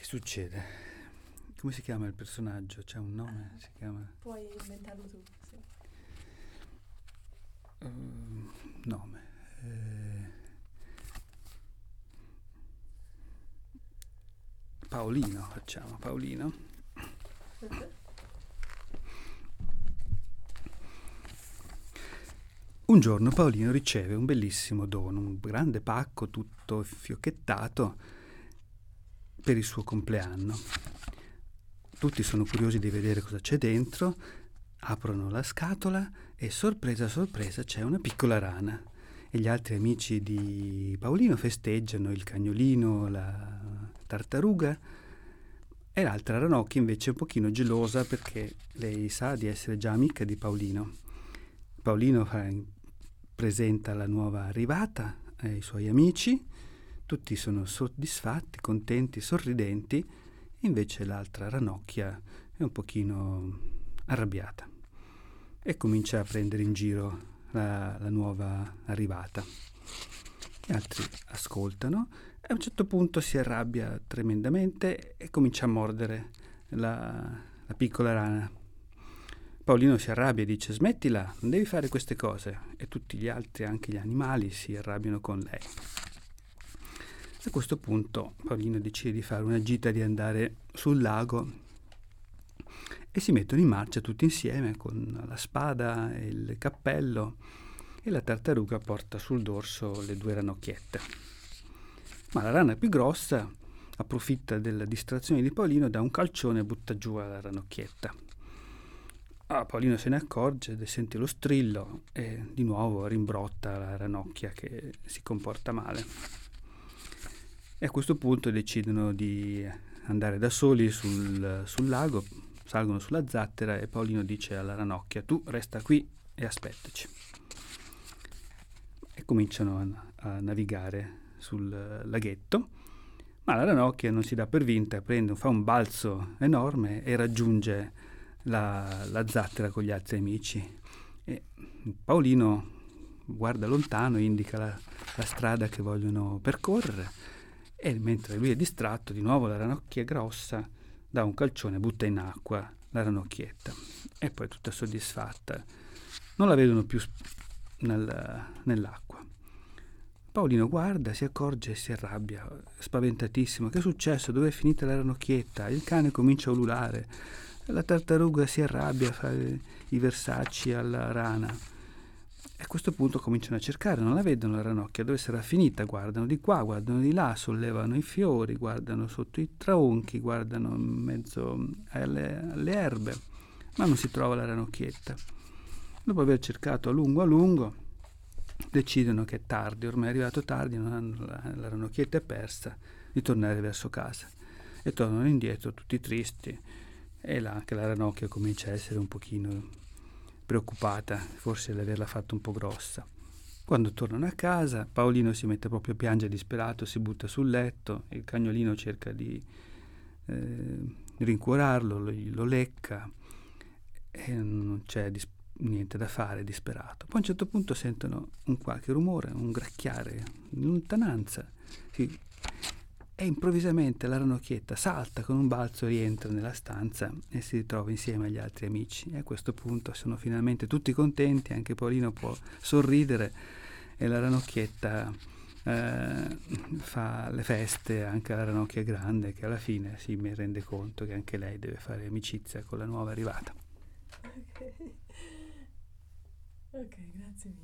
succede? Come si chiama il personaggio? C'è un nome? Si chiama... Puoi inventarlo tu, sì. Nome. Paolino, facciamo. Paolino. Un giorno Paolino riceve un bellissimo dono, un grande pacco tutto fiocchettato per il suo compleanno. Tutti sono curiosi di vedere cosa c'è dentro, aprono la scatola e sorpresa sorpresa c'è una piccola rana. E gli altri amici di Paolino festeggiano, il cagnolino, la tartaruga, e l'altra ranocchia invece è un pochino gelosa perché lei sa di essere già amica di Paolino. Paolino presenta la nuova arrivata ai suoi amici, tutti sono soddisfatti, contenti, sorridenti, invece l'altra ranocchia è un pochino arrabbiata e comincia a prendere in giro la nuova arrivata. Gli altri ascoltano e a un certo punto si arrabbia tremendamente e comincia a mordere la piccola rana. Paolino si arrabbia e dice: smettila, non devi fare queste cose, e tutti gli altri, anche gli animali, si arrabbiano con lei. A questo punto Paolino decide di fare una gita, di andare sul lago, e si mettono in marcia tutti insieme con la spada e il cappello, e la tartaruga porta sul dorso le due ranocchiette. Ma la rana più grossa approfitta della distrazione di Paolino, dà un calcione e butta giù la ranocchietta. Paolino se ne accorge, sente lo strillo e di nuovo rimbrotta la ranocchia che si comporta male. E a questo punto decidono di andare da soli sul lago, salgono sulla zattera e Paolino dice alla ranocchia: tu resta qui e aspettaci. E cominciano a navigare sul laghetto, ma la ranocchia non si dà per vinta, fa un balzo enorme e raggiunge la zattera con gli altri amici. E Paolino guarda lontano, indica la strada che vogliono percorrere, e mentre lui è distratto, di nuovo la ranocchia grossa dà un calcione, butta in acqua la ranocchietta, e poi tutta soddisfatta non la vedono più nell'acqua. Paolino guarda, si accorge e si arrabbia, spaventatissimo. Che è successo? Dove è finita la ranocchietta? Il cane comincia a ululare, la tartaruga si arrabbia, fa i versacci alla rana. E a questo punto cominciano a cercare, non la vedono la ranocchia, dove sarà finita? Guardano di qua, guardano di là, sollevano i fiori, guardano sotto i tronchi, guardano in mezzo alle erbe, ma non si trova la ranocchietta. Dopo aver cercato a lungo, decidono che è tardi, ormai è arrivato tardi, la ranocchietta è persa, di tornare verso casa. E tornano indietro tutti tristi, e anche la ranocchia comincia a essere un pochino preoccupata, forse di averla fatta un po' grossa. Quando tornano a casa, Paolino si mette proprio a piangere disperato, si butta sul letto, il cagnolino cerca di rincuorarlo, lo lecca, e non c'è niente da fare, disperato. Poi a un certo punto sentono un qualche rumore, un gracchiare in lontananza, e improvvisamente la ranocchietta salta con un balzo, rientra nella stanza e si ritrova insieme agli altri amici. E a questo punto sono finalmente tutti contenti, anche Paolino può sorridere, e la ranocchietta fa le feste anche alla ranocchia grande, che alla fine si rende conto che anche lei deve fare amicizia con la nuova arrivata. Ok, grazie mille.